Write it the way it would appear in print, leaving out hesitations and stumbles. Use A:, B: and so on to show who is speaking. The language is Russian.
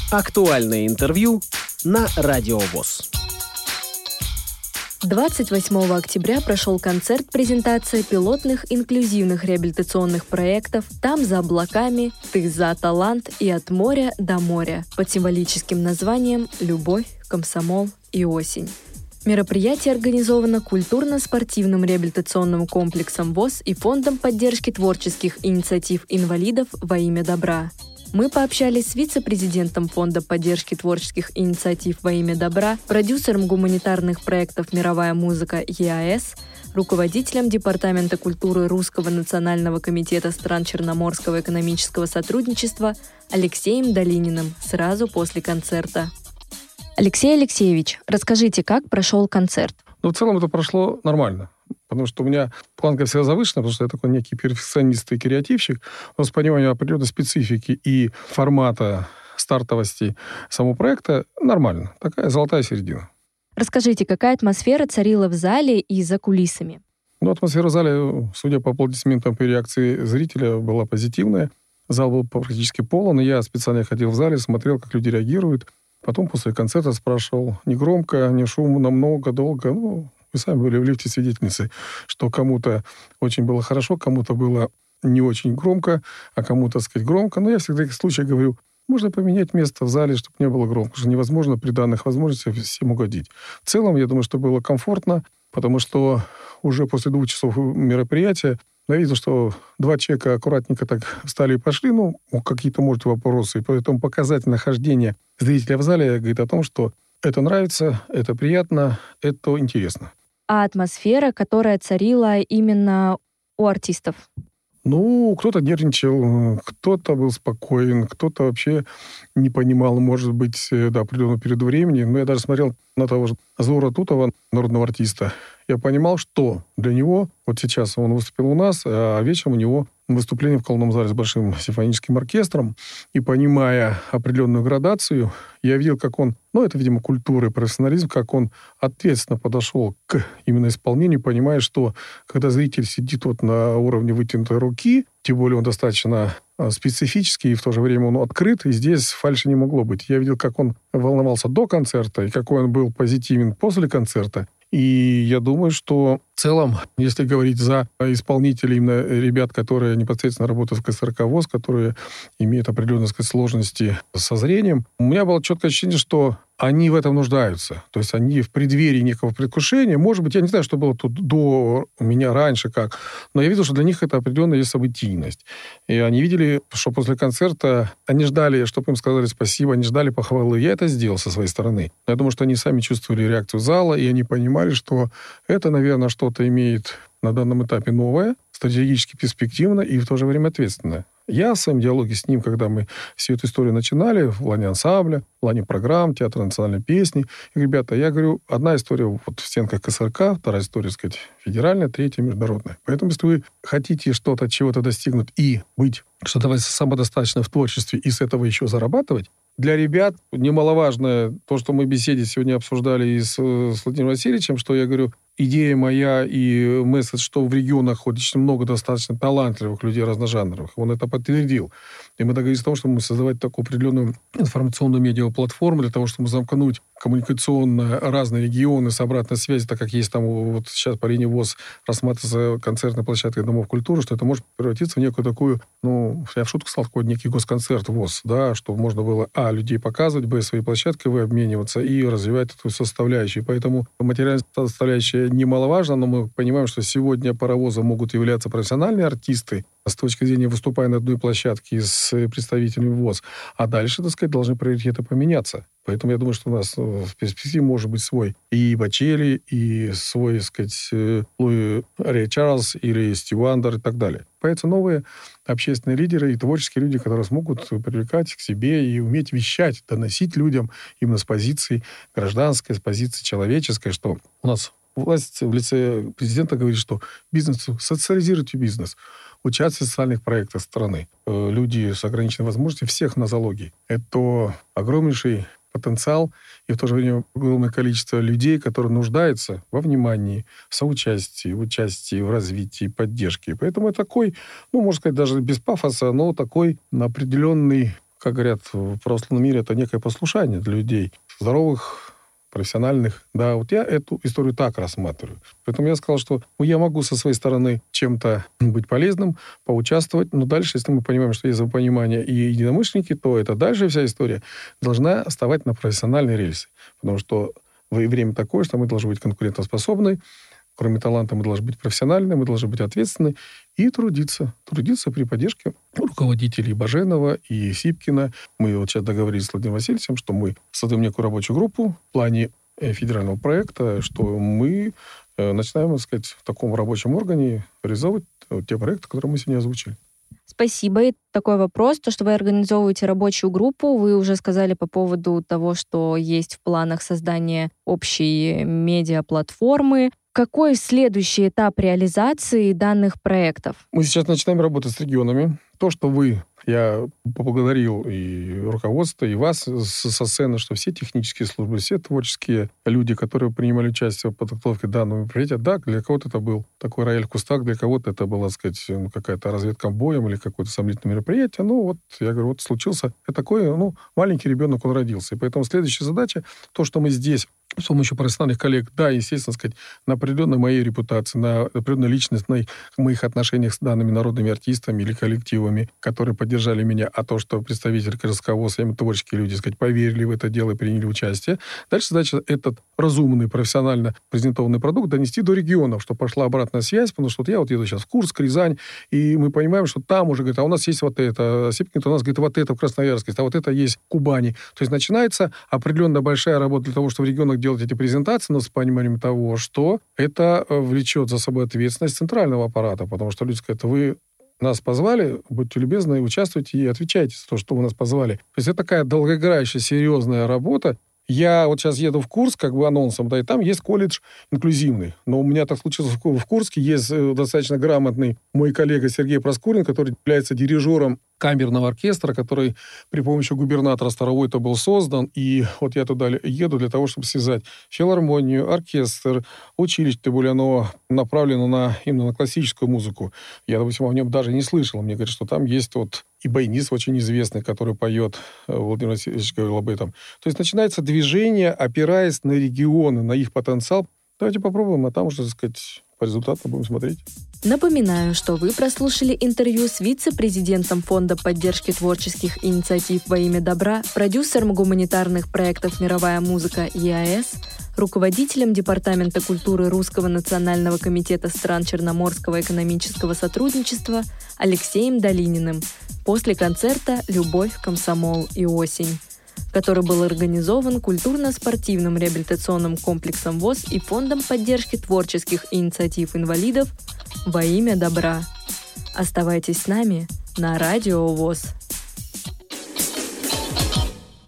A: Актуальное интервью на Радио ВОС.
B: 28 октября прошел концерт-презентация пилотных инклюзивных реабилитационных проектов «Там за облаками», «Ты за талант» и «От моря до моря» под символическим названием «Любовь, комсомол и осень». Мероприятие организовано культурно-спортивным реабилитационным комплексом ВОС и Фондом поддержки творческих инициатив инвалидов во имя добра. Мы пообщались с вице-президентом Фонда поддержки творческих инициатив во имя добра, продюсером гуманитарных проектов «Мировая музыка» ЕАЭС, руководителем Департамента культуры Русского национального комитета стран Черноморского экономического сотрудничества Алексеем Долининым сразу после концерта. Алексей Алексеевич, расскажите, как прошел концерт?
C: В целом это прошло нормально. Потому что у меня планка всегда завышена, потому что я такой некий перфекционист и креативщик, но с пониманием определенной специфики и формата стартовости самого проекта нормально. Такая золотая середина.
B: Расскажите, какая атмосфера царила в зале и за кулисами?
C: Атмосфера в зале, судя по аплодисментам и реакции зрителя, была позитивная. Зал был практически полон, и я специально ходил в зале, смотрел, как люди реагируют. Потом после концерта спрашивал не громко, не шумно, много, долго. Вы сами были в лифте свидетельницей, что кому-то очень было хорошо, кому-то было не очень громко, а кому-то, так сказать, громко. Но я всегда в таких случаях говорю, можно поменять место в зале, чтобы не было громко, потому что невозможно при данных возможностях всем угодить. В целом, я думаю, что было комфортно, потому что уже после 2 часов мероприятия я видел, что 2 человека аккуратненько так встали и пошли, какие-то, может, вопросы. И поэтому показатель нахождения зрителя в зале говорит о том, что это нравится, это приятно, это интересно.
B: А атмосфера, которая царила именно у артистов?
C: Кто-то нервничал, кто-то был спокоен, кто-то вообще не понимал, может быть, до определенного периода времени. Я даже смотрел на того же Зора Тутова, народного артиста. Я понимал, что для него, вот сейчас он выступил у нас, а вечером у него выступление в колонном зале с большим симфоническим оркестром. И понимая определенную градацию, я видел, как он, это, видимо, культура и профессионализм, как он ответственно подошел к именно исполнению, понимая, что когда зритель сидит на уровне вытянутой руки, тем более он достаточно специфический, и в то же время он открыт, и здесь фальши не могло быть. Я видел, как он волновался до концерта, и какой он был позитивен после концерта. И я думаю, что в целом, если говорить за исполнителей, именно ребят, которые непосредственно работают в КСРК ВОС, которые имеют определенные, сложности со зрением, у меня было четкое ощущение, что они в этом нуждаются. То есть они в преддверии некого предвкушения. Может быть, я не знаю, что было тут до меня раньше, как, но я видел, что для них это определенная есть событийность. И они видели, что после концерта они ждали, чтобы им сказали спасибо, они ждали похвалы. Я это сделал со своей стороны. Я думаю, что они сами чувствовали реакцию зала, и они понимали, что это, наверное, что-то имеет на данном этапе новое, стратегически перспективно и в то же время ответственное. Я в своем диалоге с ним, когда мы всю эту историю начинали, в плане ансамбля, в плане программ, театра национальной песни, и, ребята, я говорю, одна история в стенках КСРК, вторая история, федеральная, третья международная. Поэтому, если вы хотите что-то, чего-то достигнуть и быть что-то самодостаточно в творчестве и с этого еще зарабатывать, для ребят немаловажно то, что мы в беседе сегодня обсуждали и с Владимиром Васильевичем, что я говорю, идея моя и месседж, что в регионах очень много достаточно талантливых людей разножанровых. Он это подтвердил. И мы договорились о том, что мы создавать такую определенную информационную медиаплатформу для того, чтобы замкнуть коммуникационно разные регионы с обратной связью, так как есть там сейчас по линии ВОС рассматривается концертная площадка Домов культуры, что это может превратиться в некую такую, я в шутку сказал, такой некий госконцерт ВОС, да, чтобы можно было, людей показывать, свои площадки, обмениваться и развивать эту составляющую. Поэтому материальная составляющая немаловажна, но мы понимаем, что сегодня паровозом могут являться профессиональные артисты, с точки зрения выступая на одной площадке с представителями ВОС, а дальше, должны приоритеты поменяться. Поэтому я думаю, что у нас в перспективе может быть свой и Бочелли, и свой, Луи Рэй Чарльз или Стив Вандер и так далее. Появятся новые общественные лидеры и творческие люди, которые смогут привлекать к себе и уметь вещать, доносить людям именно с позиции гражданской, с позиции человеческой, что у нас власть в лице президента говорит, что социализируйте бизнес, участие в социальных проектах страны. Люди с ограниченной возможностью, всех на залоге. Это огромнейший потенциал и в то же время огромное количество людей, которые нуждаются во внимании, в соучастии, в участии, в развитии, поддержке. Поэтому это такой, можно сказать, даже без пафоса, но такой определенный как говорят в православном мире, это некое послушание для людей, здоровых, профессиональных. Да, вот я эту историю так рассматриваю. Поэтому я сказал, что я могу со своей стороны чем-то быть полезным, поучаствовать, но дальше, если мы понимаем, что есть взаимопонимание и единомышленники, то это дальше вся история должна вставать на профессиональные рельсы. Потому что время такое, что мы должны быть конкурентоспособны, кроме таланта мы должны быть профессиональны, мы должны быть ответственны и трудиться. Трудиться при поддержке руководителей Баженова и Сипкина. Мы вот сейчас договорились с Владимиром Васильевичем, что мы создаем некую рабочую группу в плане федерального проекта, что мы начинаем, так сказать, в таком рабочем органе реализовывать те проекты, которые мы сегодня озвучили.
B: Спасибо. И такой вопрос, то, что вы организовываете рабочую группу, вы уже сказали по поводу того, что есть в планах создания общей медиаплатформы. Какой следующий этап реализации данных проектов?
C: Мы сейчас начинаем работать с регионами. То, что я поблагодарил и руководство, и вас со сцены, что все технические службы, все творческие люди, которые принимали участие в подготовке данного мероприятия, да, для кого-то это был такой рояль в кустах, для кого-то это была, так сказать, какая-то разведка боем или какое-то сомнительное мероприятие. Я говорю, случился такой, маленький ребенок, он родился. И поэтому следующая задача, то, что мы здесь с помощью профессиональных коллег, да, естественно, сказать, на определенной моей репутации, на определенной личностной моих отношениях с данными народными артистами или коллективами, которые поддержали меня, а то, что представители Красковоса, творческие люди, сказать, поверили в это дело и приняли участие. Дальше задача этот разумный, профессионально презентованный продукт донести до регионов, чтобы пошла обратная связь, потому что я еду сейчас в Курск, Рязань, и мы понимаем, что там уже, говорит, а у нас есть вот это, Сипкин, у нас, говорит, вот это в Красноярске, а вот это есть в Кубани. То есть начинается определенная большая работа для того, чтобы в регионах делать эти презентации, но с пониманием того, что это влечет за собой ответственность центрального аппарата, потому что люди скажут, вы нас позвали, будьте любезны, участвуйте и отвечайте за то, что вы нас позвали. То есть это такая долгоиграющая, серьезная работа. Я вот сейчас еду в Курск, анонсом, да, и там есть колледж инклюзивный. Но у меня так случилось в Курске, есть достаточно грамотный мой коллега Сергей Проскурин, который является дирижером камерного оркестра, который при помощи губернатора Старовойта был создан. И вот я туда еду для того, чтобы связать филармонию, оркестр, училище, тем более оно направлено именно на классическую музыку. Я, допустим, о нем даже не слышал. Мне говорят, что там есть и баянист очень известный, который поет, Владимир Васильевич говорил об этом. То есть начинается движение, опираясь на регионы, на их потенциал. Давайте попробуем, а там уже, так сказать, по результатам будем смотреть.
B: Напоминаю, что вы прослушали интервью с вице-президентом Фонда поддержки творческих инициатив во имя добра, продюсером гуманитарных проектов «Мировая музыка» ЕАЭС, руководителем Департамента культуры Русского национального комитета стран Черноморского экономического сотрудничества Алексеем Долининым после концерта «Любовь, комсомол и осень», который был организован культурно-спортивным реабилитационным комплексом ВОС и Фондом поддержки творческих инициатив инвалидов во имя добра. Оставайтесь с нами на Радио ВОС.